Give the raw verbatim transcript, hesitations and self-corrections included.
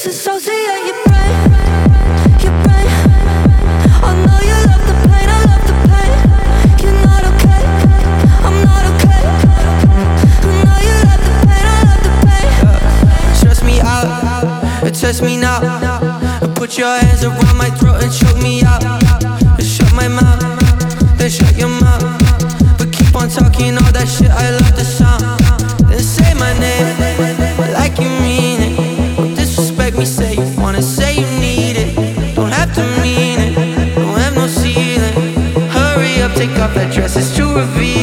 disassociate your brain, your brain. I know you love the pain, I love the pain. You're not okay, I'm not okay. I know you love the pain, I love the pain. Yeah. Stress me out, test me now. Put your hands around my throat and choke me out. Shut my mouth, then shut your mouth. But keep on talking all that shit, I love the sound. Then say my name, like you mean it. Don't disrespect me, say you wanna, say you need it. Don't have to mean it, don't have no ceiling. Hurry up, take off that dress, it's too revealing.